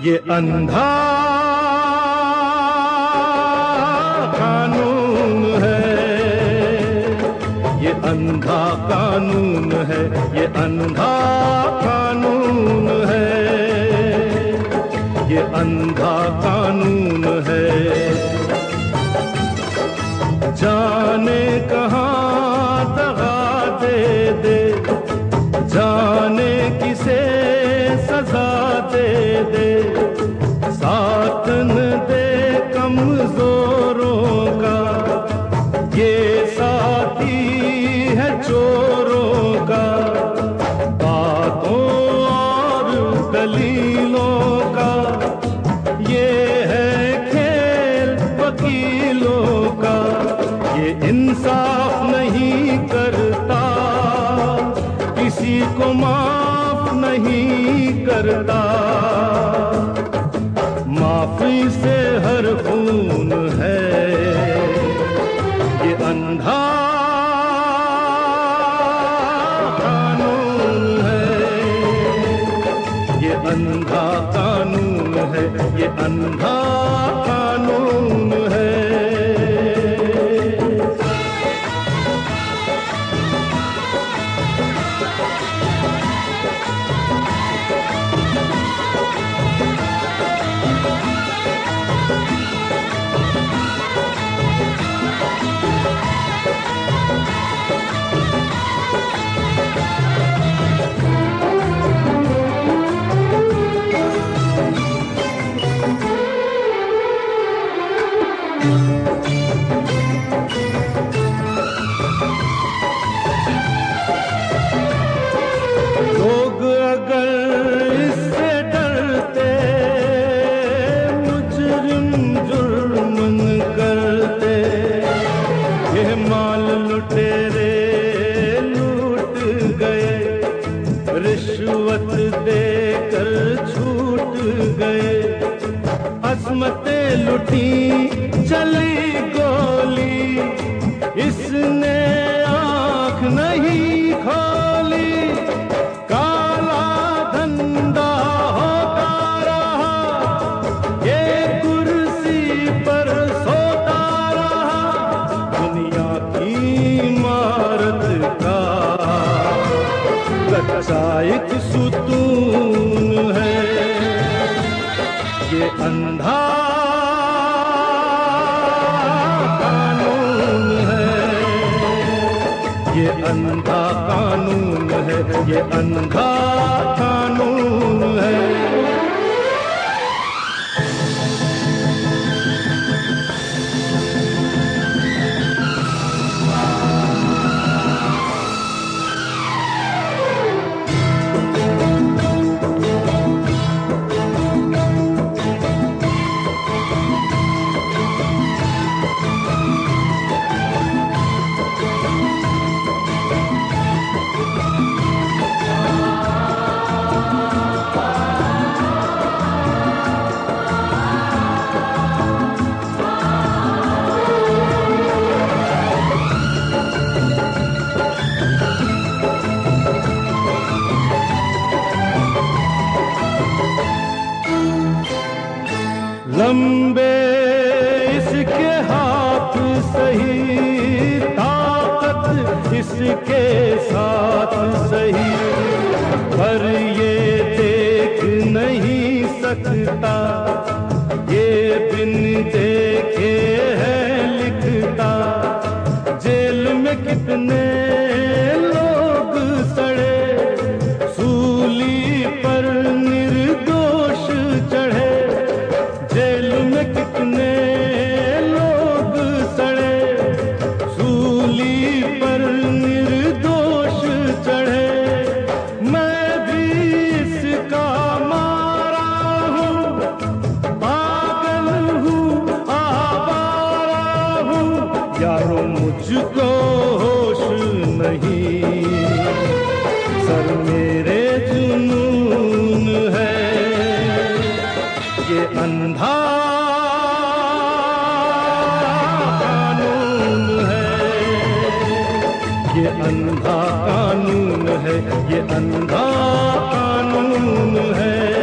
ये अंधा कानून है, ये अंधा कानून है, ये अंधा कानून है, ये अंधा कानून है। जाने कहाँ दगा दे दे, जाने किसे सजा दे दे, साथ न दे कमजोरों का, ये साथी है चोरों का। बातों और दलीलों का ये है खेल वकीलों का, ये इंसाफ नहीं करता, किसी को माफ नहीं करता। माफी से हर खून है, ये अंधा कानून है, ये अंधा कानून है, ये अंधा कानून है। लोग अगर इससे डरते, मुजरिम जुर्म करते, ये माल लुटेरे लूट गए, रिश्वत देकर छूट गए, अस्मतें लुटी चली गोली, इसने आँख नहीं खोली। काला धंधा होता रहा, ये कुर्सी पर सोता रहा, दुनिया की इमारत का कच्चा एक सुतून है, ये अंधा कानून है, ये अंधा कानून है, ये अंधा कानून है। लंबे इसके हाथ सही, ताकत इसके साथ सही, पर ये देख नहीं सकता, ये बिन देखे है लिखता। जेल में कितने लोग सड़े, सूली पर निर्दोष चढ़े, जेल में कितने लोग सड़े, सूली पर निर्दोष चढ़े। मैं भी इसका मारा हूँ, पागल हूँ, आवारा हूँ, यारो मुझको होश नहीं, सर मेरे जुनून है, ये अंधा कानून है, ये अंधा कानून है, ये अंधा कानून है।